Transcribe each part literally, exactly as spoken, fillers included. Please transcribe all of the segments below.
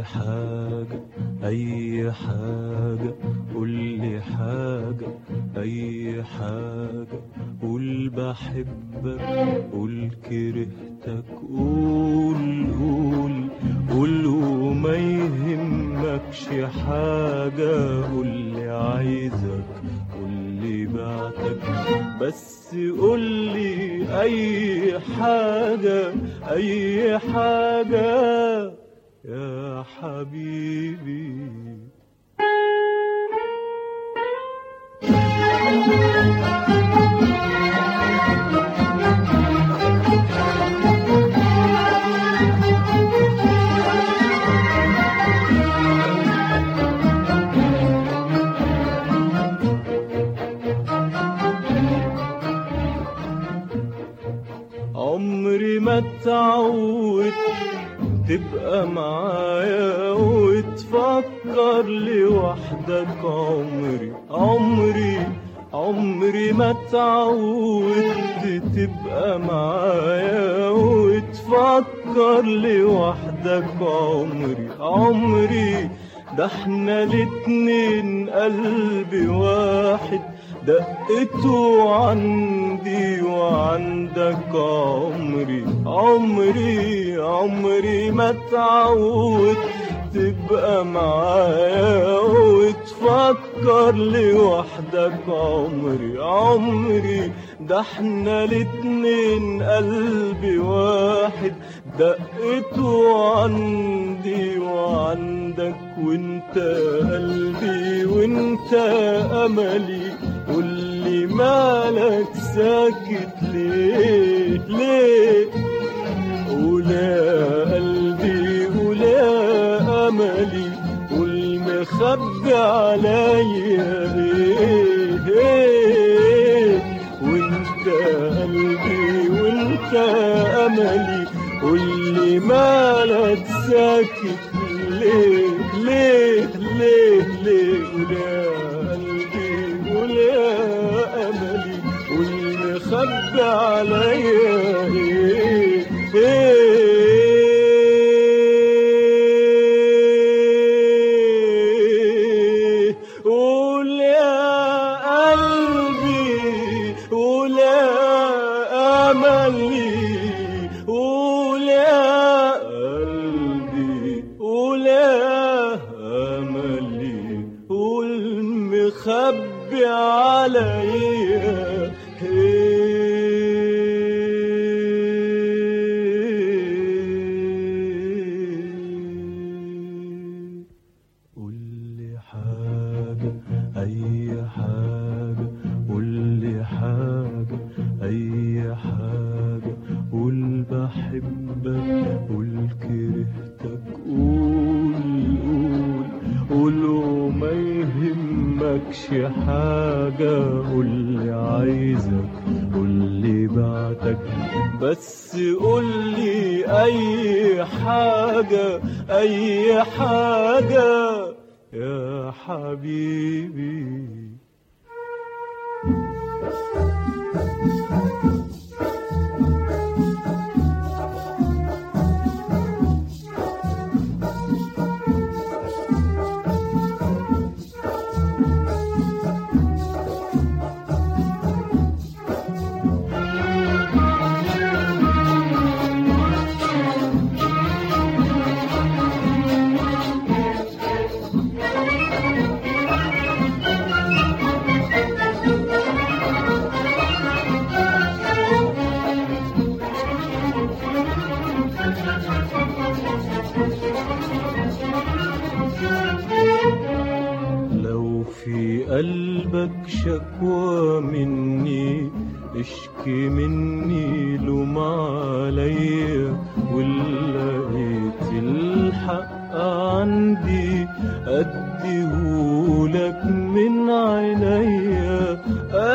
أي حاجة أي حاجة قولي حاجة أي حاجة قول بحبك قول كرهتك قول قول قول وما يهمكش حاجة قولي عايزك قولي بعتك بس قولي أي حاجة أي حاجة يا حبيبي. عمري ما اتعودت تبقى معايا وتفكر لوحدك عمري عمري عمري ما اتعودت تبقى معايا وتفكر لوحدك عمري عمري ده احنا الاتنين قلب واحد دقته عندي وعندك عمري عمري عمري ما اتعودت تبقى معايا وتفكر لوحدك عمري عمري ده احنا الاتنين قلب واحد دقته عندي وعندك وانت قلبي وانت املي قولي مالك ساكت ليه ليه قول يا قلبي قول يا املي قول مخبي عليا ايه ايه وانت قلبي وانت املي قولي مالك ساكت ليه ليه ليه ليه قول يا قلبي قول يا املي قول مخبي عليا ايه ايه قول يا قلبي قول يا املي قول يا قلبي قول يا املي قول مخبي عليا قولي حاجة أي حاجة قولي حاجة أي حاجة قول بحبك قول كرهتك قول قول قول وما يهمكش حاجة قولي عايزك قولي بعتك بس قولي أي حاجة أي حاجة يا حبيبي. لو في قلبك شكوى مني اشكي مني لوم عليا ولقيت الحق عندي اديهولك من عينيا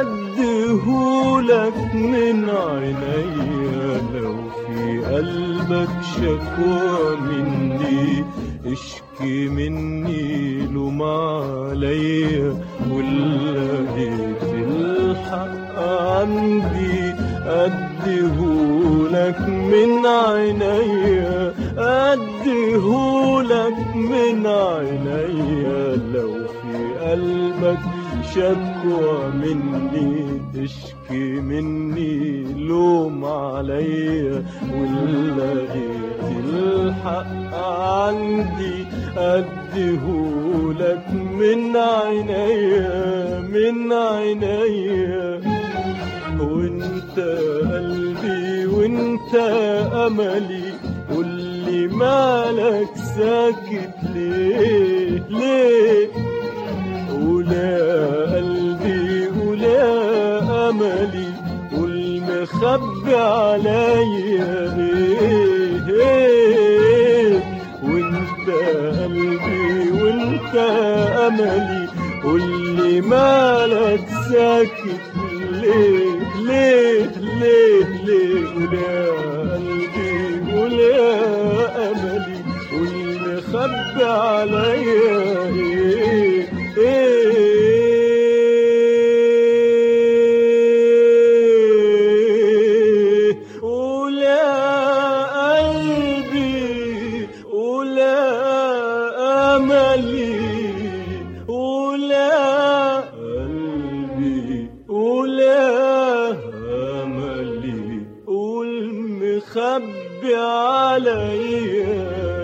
اديهولك من عينيا. لو في قلبك شكوى مني اشكي مني لوم عليا ولقيت الحق عندي اديهولك من عينيا أديهولك من عينيا. لو في قلبك شكوى مني اشكي مني لوم عليا، ولا لقيت الحق عندي أديهولك من عينيا من عينيا. وانت قلبي وانت أملي، قولي مالك ساكت ليه ليه؟ ولا قلبي ولا أملي، والمخبي عليا ايه ايه؟ وانت قلبي وانت أملي، قولي مالك ساكت ليه ليه ليه ليه؟ ولا قلبي ولا أملي، والمخبي عليا ايه ايه؟ ولا قلبي ولا أملي، ولا قلبي ولا أملي، والمخبي عليا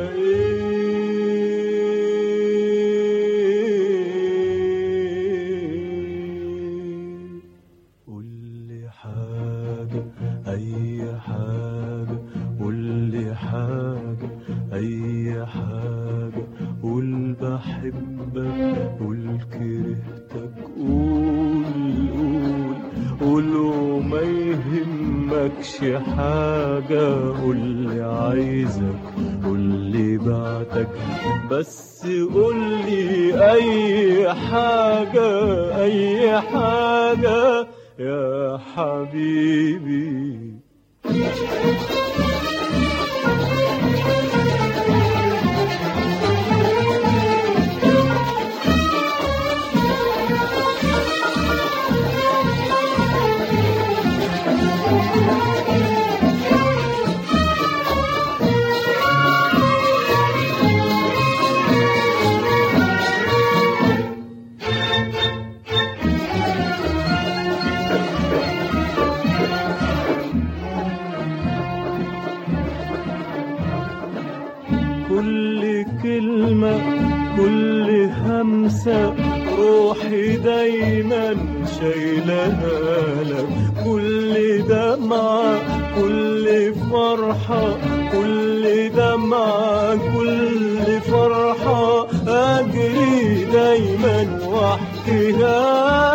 أي حاجة، قولي حاجة أي حاجة، قول بحبك قول كرهتك، قول قول قول وما يهمكش حاجة، قولي عايزك قولي بعتك، بس قولي أي حاجة أي حاجة يا حبيبي. كل كلمة كل همسة روحي دايما شايلها لك، كل دمعة كل فرحة كل دمعة كل فرحة أجري دايما واحكيها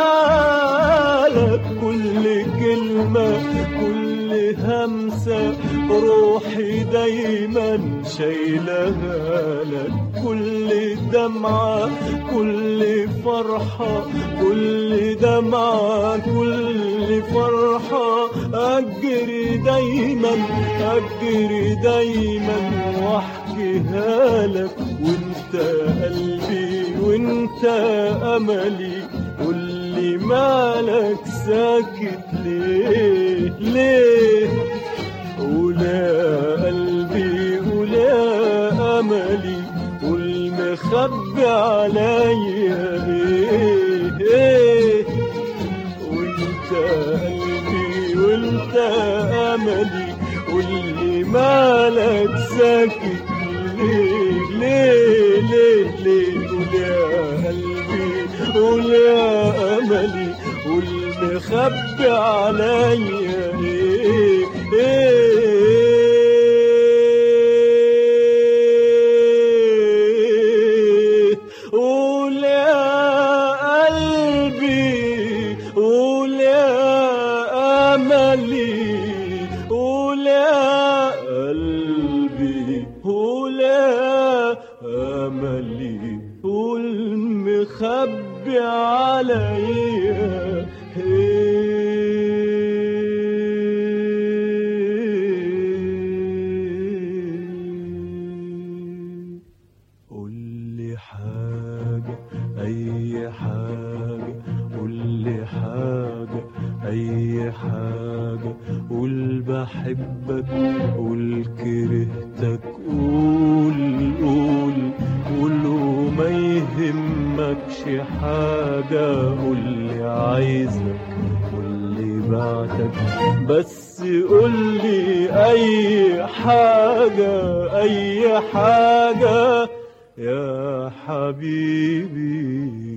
لك، كل كلمة كل همسة روحي دايما شايلها لك، كل دمعة كل فرحة كل دمعة كل فرحة أجري دايما أجري دايما واحكيها لك. وانت قلبي وانت أملي، قولي مالك ساكت ليه ليه؟ ولا قلبي ولا أملي، والمخبي عليا ايه ايه؟ وانت قلبي وانت أملي، قولي مالك ساكت ليه ليه ليه ليه؟ ولا قلبي ولا أملي، والمخبي عليا ايه ايه؟ ولا قلبي ولا أملي، ولا قلبي ولا أملي، والمخبي عليا قولي حاجة أي حاجة، قولي حاجة أي حاجة، قول بحبك بحبك قول كرهتك قول قول قول وما يهمكش حاجة قولي عايزك قولي بعدك بس قولي أي حاجة أي حاجة يا حبيبي